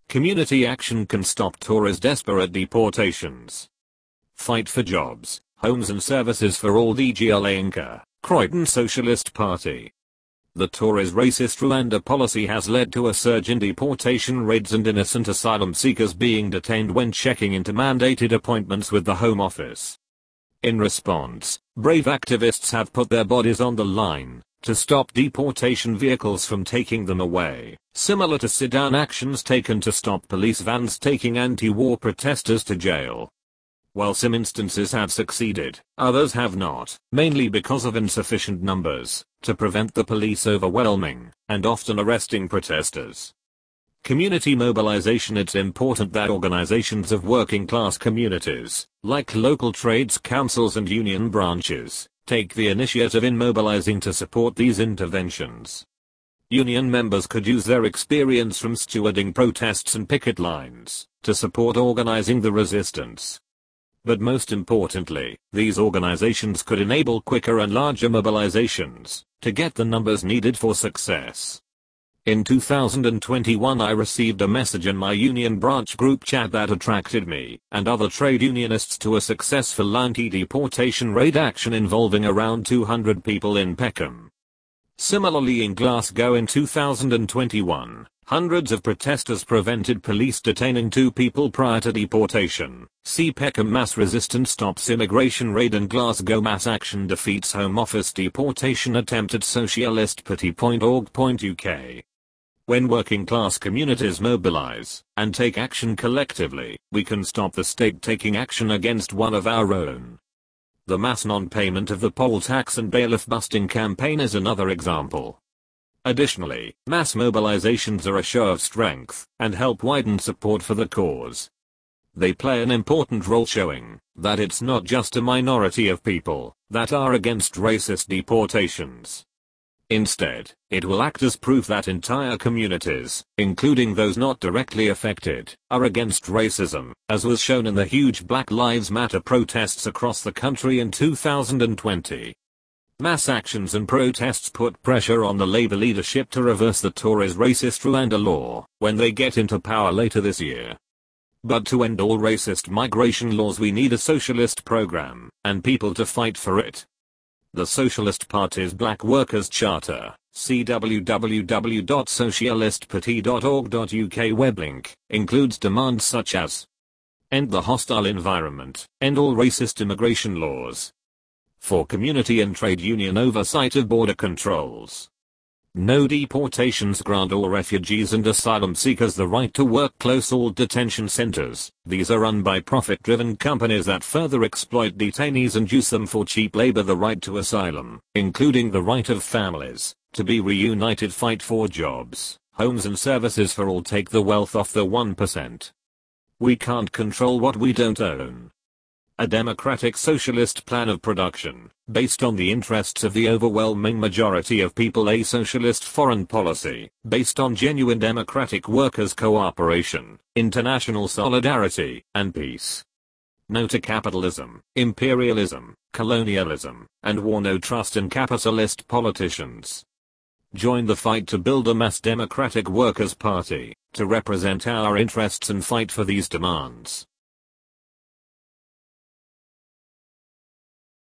Community action can stop Tories' desperate deportations. Fight for jobs, homes and services for all. DGLA Inca, Croydon Socialist Party. The Tories' racist Rwanda policy has led to a surge in deportation raids and innocent asylum seekers being detained when checking into mandated appointments with the Home Office. In response, brave activists have put their bodies on the line to stop deportation vehicles from taking them away, similar to sit-down actions taken to stop police vans taking anti-war protesters to jail. While some instances have succeeded, others have not, mainly because of insufficient numbers to prevent the police overwhelming and often arresting protesters. Community mobilization. It's important that organizations of working class communities, like local trades councils and union branches, take the initiative in mobilizing to support these interventions. Union members could use their experience from stewarding protests and picket lines to support organizing the resistance. But most importantly, these organizations could enable quicker and larger mobilizations to get the numbers needed for success. In 2021, I received a message in my union branch group chat that attracted me and other trade unionists to a successful anti-deportation raid action involving around 200 people in Peckham. Similarly, in Glasgow in 2021, hundreds of protesters prevented police detaining 2 people prior to deportation. See Peckham Mass Resistance Stops Immigration Raid and Glasgow Mass Action Defeats Home Office Deportation Attempt at socialistparty.org.uk. When working class communities mobilize and take action collectively, we can stop the state taking action against one of our own. The mass non-payment of the poll tax and bailiff busting campaign is another example. Additionally, mass mobilizations are a show of strength and help widen support for the cause. They play an important role showing that it's not just a minority of people that are against racist deportations. Instead, it will act as proof that entire communities, including those not directly affected, are against racism, as was shown in the huge Black Lives Matter protests across the country in 2020. Mass actions and protests put pressure on the Labour leadership to reverse the Tories' racist Rwanda law when they get into power later this year. But to end all racist migration laws, we need a socialist program and people to fight for it. The Socialist Party's Black Workers' Charter, see www.socialistparty.org.uk weblink, includes demands such as end the hostile environment, end all racist immigration laws, for community and trade union oversight of border controls, no deportations, grant all refugees and asylum seekers the right to work, close all detention centers. These are run by profit-driven companies that further exploit detainees and use them for cheap labor. The right to asylum, including the right of families to be reunited. Fight for jobs, homes and services for all. Take the wealth off the 1%. We can't control what we don't own. A democratic socialist plan of production, based on the interests of the overwhelming majority of people. A socialist foreign policy, based on genuine democratic workers' cooperation, international solidarity, and peace. No to capitalism, imperialism, colonialism, and war. No trust in capitalist politicians. Join the fight to build a mass democratic workers' party, to represent our interests and fight for these demands.